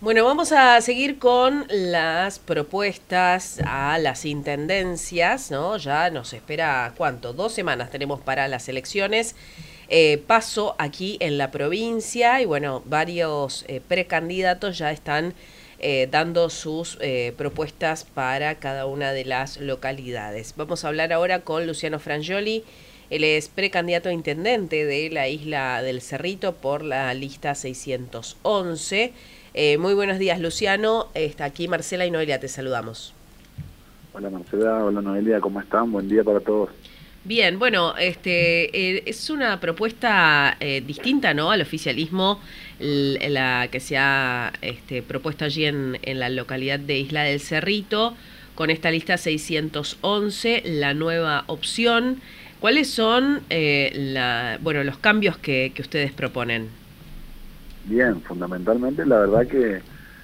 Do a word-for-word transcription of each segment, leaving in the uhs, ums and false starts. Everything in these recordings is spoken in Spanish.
Bueno, vamos a seguir con las propuestas a las intendencias, ¿no? Ya nos espera, ¿cuánto? Dos semanas tenemos para las elecciones. Eh, paso aquí en la provincia y bueno, varios eh, precandidatos ya están eh, dando sus eh, propuestas para cada una de las localidades. Vamos a hablar ahora con Luciano Frangioli. Él es precandidato a intendente de la isla del Cerrito por la lista seiscientos once. Eh, muy buenos días, Luciano. Está aquí Marcela y Noelia, te saludamos. Hola Marcela, hola Noelia, ¿cómo están? Buen día para todos. Bien, bueno, este eh, es una propuesta eh, distinta, ¿no? Al oficialismo, l- la que se ha este, propuesto allí en, en la localidad de Isla del Cerrito, con esta lista seiscientos once, la nueva opción. ¿Cuáles son eh, la, bueno, los cambios que, que ustedes proponen? Bien, fundamentalmente la verdad que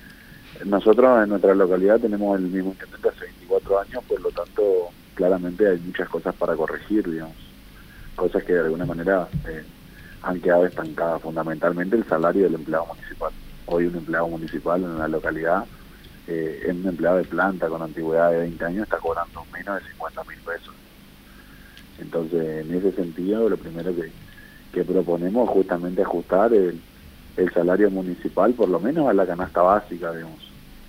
nosotros en nuestra localidad tenemos el mismo intendente hace veinticuatro años, por lo tanto claramente hay muchas cosas para corregir, digamos, cosas que de alguna manera eh, han quedado estancadas, fundamentalmente el salario del empleado municipal. Hoy un empleado municipal en la localidad, eh, es un empleado de planta con antigüedad de veinte años, está cobrando menos de cincuenta mil pesos. Entonces, en ese sentido, lo primero que, que proponemos es justamente ajustar el, el salario municipal, por lo menos a la canasta básica, digamos.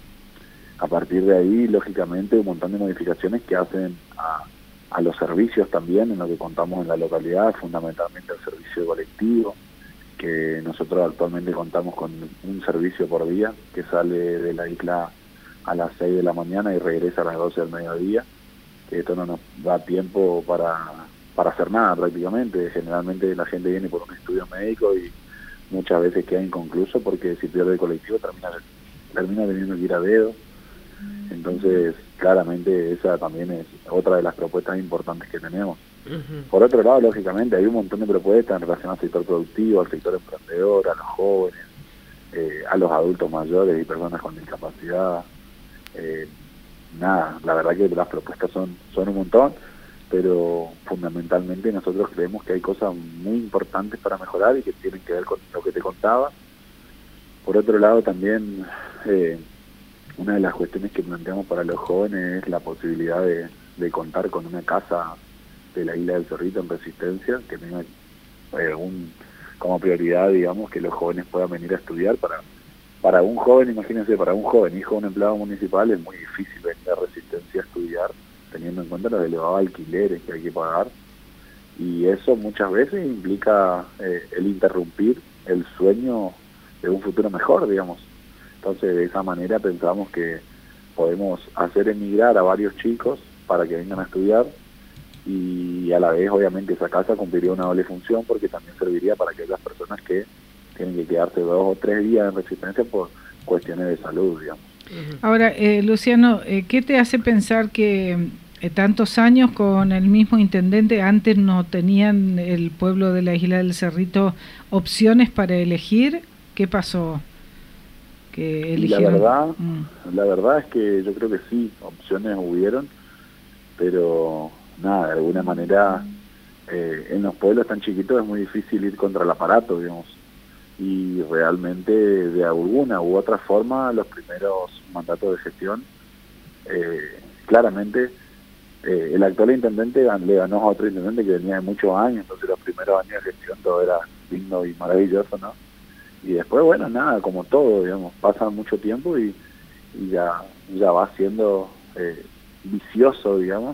A partir de ahí, lógicamente, un montón de modificaciones que hacen a, a los servicios también, en lo que contamos en la localidad, fundamentalmente el servicio colectivo, que nosotros actualmente contamos con un servicio por día que sale de la isla a las seis de la mañana y regresa a las doce del mediodía, que esto no nos da tiempo para, para hacer nada prácticamente. Generalmente la gente viene por un estudio médico y muchas veces queda inconcluso porque si pierde el colectivo termina, termina teniendo que ir a dedo. Entonces, claramente esa también es otra de las propuestas importantes que tenemos. Ujú. Por otro lado, lógicamente, hay un montón de propuestas en relación al sector productivo, al sector emprendedor, a los jóvenes, eh, a los adultos mayores y personas con discapacidad. Eh, nada, la verdad que las propuestas son, son un montón, pero fundamentalmente nosotros creemos que hay cosas muy importantes para mejorar y que tienen que ver con lo que te contaba. Por otro lado, también eh, una de las cuestiones que planteamos para los jóvenes es la posibilidad de, de contar con una casa de la isla del Cerrito en Resistencia, que tenga eh, un, como prioridad, digamos, que los jóvenes puedan venir a estudiar. Para para un joven, imagínense, para un joven hijo de un empleado municipal es muy difícil venir a Resistencia a estudiar, teniendo en cuenta los elevados alquileres que hay que pagar, y eso muchas veces implica eh, el interrumpir el sueño de un futuro mejor, digamos. Entonces, de esa manera pensamos que podemos hacer emigrar a varios chicos para que vengan a estudiar, y a la vez, obviamente, esa casa cumpliría una doble función porque también serviría para aquellas personas que tienen que quedarse dos o tres días en Resistencia por cuestiones de salud, digamos. Ahora, eh, Luciano, eh, ¿qué te hace pensar que eh, tantos años con el mismo intendente, antes no tenían el pueblo de la isla del Cerrito opciones para elegir? ¿Qué pasó? Que Y la eligieron. verdad, Mm. la verdad es que yo creo que sí, opciones hubieron, pero nada, de alguna manera eh, en los pueblos tan chiquitos es muy difícil ir contra el aparato, digamos. Y realmente de alguna u otra forma los primeros mandatos de gestión, eh, claramente eh, el actual intendente le ganó a otro intendente que venía de muchos años, entonces los primeros años de gestión todo era lindo y maravilloso, ¿no? Y después, bueno, nada, como todo, digamos, pasa mucho tiempo y, y ya, ya va siendo eh, vicioso, digamos,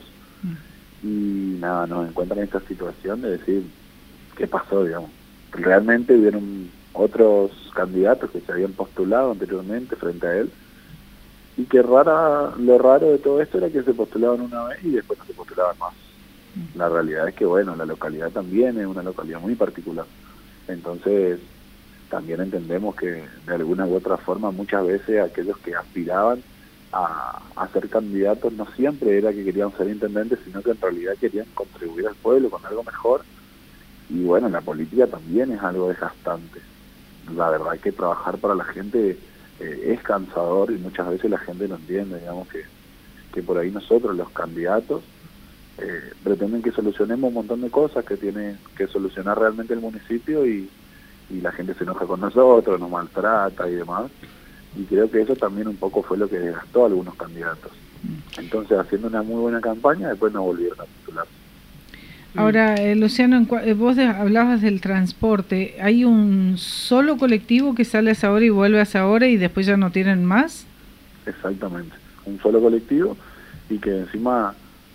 y nada, nos encuentran en esta situación de decir, ¿qué pasó, digamos? Realmente hubieron otros candidatos que se habían postulado anteriormente frente a él, y que rara, lo raro de todo esto era que se postulaban una vez y después no se postulaban más. La realidad es que, bueno, la localidad también es una localidad muy particular, entonces también entendemos que de alguna u otra forma muchas veces aquellos que aspiraban a, a ser candidatos no siempre era que querían ser intendentes, sino que en realidad querían contribuir al pueblo con algo mejor. Y bueno, la política también es algo desgastante. La verdad es que trabajar para la gente eh, es cansador y muchas veces la gente no entiende, digamos, que, que por ahí nosotros, los candidatos, eh, pretenden que solucionemos un montón de cosas que tiene que solucionar realmente el municipio, y, y la gente se enoja con nosotros, nos maltrata y demás. y creo que eso también un poco fue lo que desgastó a algunos candidatos. Entonces, haciendo una muy buena campaña, después no volvieron a titular. Ahora, eh, Luciano, en cua- eh, vos de- hablabas del transporte. ¿Hay un solo colectivo que sale a esa hora y vuelve a esa hora y después ya no tienen más? Exactamente, un solo colectivo, y que encima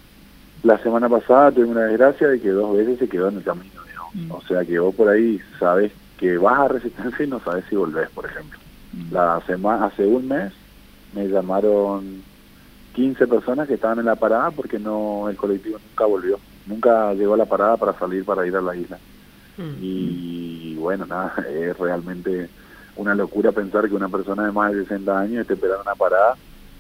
la semana pasada tuvimos una desgracia de que dos veces se quedó en el camino, digamos. Mm. O sea que vos por ahí sabés que vas a Resistencia y no sabés si volvés, por ejemplo. Mm. La semana, hace un mes me llamaron quince personas que estaban en la parada porque no el colectivo nunca volvió, nunca llegó a la parada para salir para ir a la isla. Mm. Y bueno, nada, es realmente una locura pensar que una persona de más de sesenta años esté esperando una parada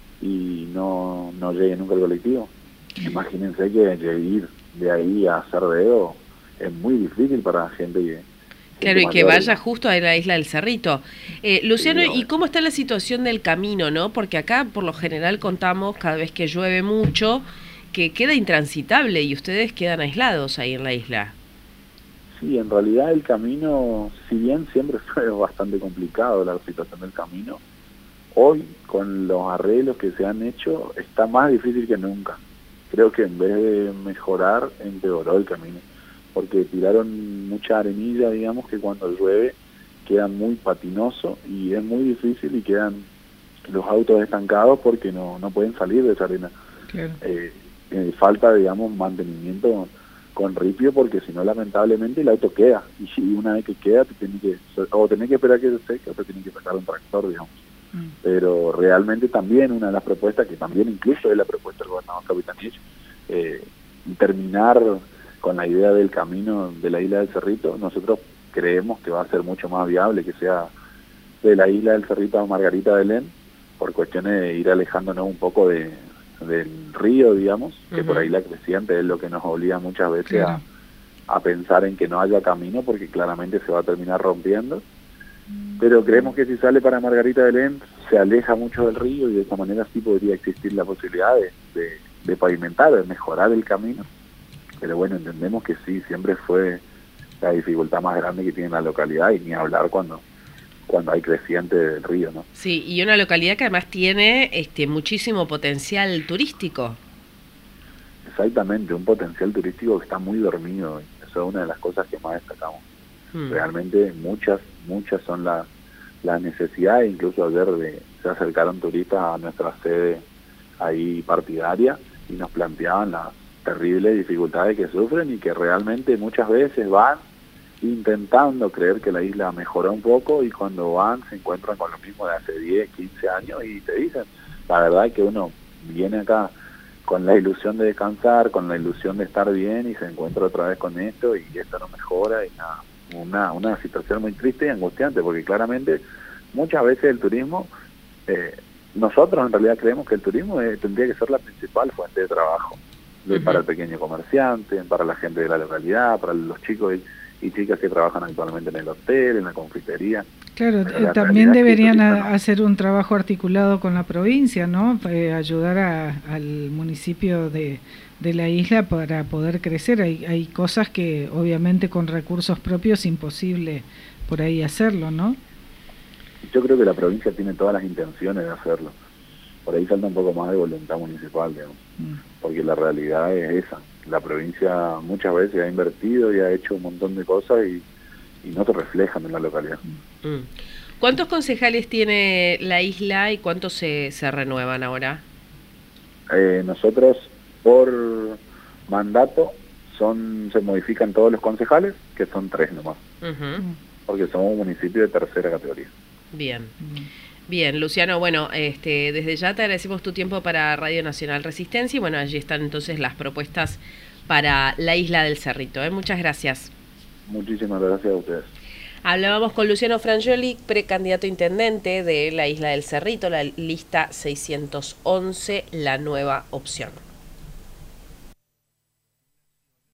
y no, no llegue nunca al colectivo. Imagínense que ir de ahí a hacer dedo es muy difícil para gente que... Claro, y que mayor, vaya ¿no? justo a la isla del Cerrito. Eh, Luciano, Sí, ¿y obvio. cómo está la situación del camino, no? Porque acá, por lo general, contamos, cada vez que llueve mucho, que queda intransitable y ustedes quedan aislados ahí en la isla. Sí, en realidad el camino, si bien siempre fue bastante complicado la situación del camino, hoy con los arreglos que se han hecho está más difícil que nunca. Creo que en vez de mejorar, empeoró el camino, porque tiraron mucha arenilla, digamos, que cuando llueve queda muy patinoso y es muy difícil y quedan los autos estancados porque no, no pueden salir de esa arena. Claro. Eh, eh, falta, digamos, mantenimiento con ripio, porque si no, lamentablemente el auto queda, y si una vez que queda, te tiene que, o tenés que esperar que se seque o te tiene que sacar un tractor, digamos. Mm. Pero realmente también una de las propuestas, que también incluso es la propuesta del gobernador Capitanich, eh, terminar con la idea del camino de la isla del Cerrito. Nosotros creemos que va a ser mucho más viable que sea de la isla del Cerrito a Margarita Belén, por cuestiones de ir alejándonos un poco de, del río, digamos, que Uh-huh. por ahí la creciente es lo que nos obliga muchas veces Claro. a, a pensar en que no haya camino, porque claramente se va a terminar rompiendo. Pero creemos que si sale para Margarita Belén se aleja mucho del río, y de esa manera sí podría existir la posibilidad de, de, de pavimentar, de mejorar el camino. Pero bueno, entendemos que sí, siempre fue la dificultad más grande que tiene la localidad, y ni hablar cuando cuando hay creciente del río, ¿no? Sí, y una localidad que además tiene este muchísimo potencial turístico. Exactamente, un potencial turístico que está muy dormido, y eso es una de las cosas que más destacamos. Mm. Realmente muchas, muchas son las las necesidades. Incluso ayer de, se acercaron turistas a nuestra sede ahí partidaria y nos planteaban las terribles dificultades que sufren, y que realmente muchas veces van intentando creer que la isla mejoró un poco, y cuando van se encuentran con lo mismo de hace diez, quince años, y te dicen, la verdad es que uno viene acá con la ilusión de descansar, con la ilusión de estar bien, y se encuentra otra vez con esto, y esto no mejora, y nada, una, una situación muy triste y angustiante, porque claramente muchas veces el turismo, eh, nosotros en realidad creemos que el turismo eh, tendría que ser la principal fuente de trabajo de, Uh-huh. para el pequeño comerciante, para la gente de la localidad, para los chicos y, y chicas que trabajan actualmente en el hotel, en la confitería. Claro, Pero eh, la también realidad es que el deberían turismo a- no. hacer un trabajo articulado con la provincia, ¿no? Eh, ayudar a- al municipio de, de la isla para poder crecer. Hay, hay cosas que obviamente con recursos propios es imposible por ahí hacerlo, ¿no? Yo creo que la provincia tiene todas las intenciones de hacerlo. Por ahí falta un poco más de voluntad municipal, digamos, Mm. porque la realidad es esa. La provincia muchas veces ha invertido y ha hecho un montón de cosas, y, y no se reflejan en la localidad. Mm. ¿Cuántos concejales tiene la isla y cuántos se, se renuevan ahora? Eh, nosotros, por mandato, son se modifican todos los concejales, que son tres nomás, Uh-huh. Mm. porque somos un municipio de tercera categoría. Bien. Mm. Bien, Luciano, bueno, este, desde ya te agradecemos tu tiempo para Radio Nacional Resistencia, y bueno, allí están entonces las propuestas para la isla del Cerrito, ¿eh? Muchas gracias. Muchísimas gracias a ustedes. Hablábamos con Luciano Frangioli, precandidato a intendente de la isla del Cerrito, la lista seiscientos once, la nueva opción.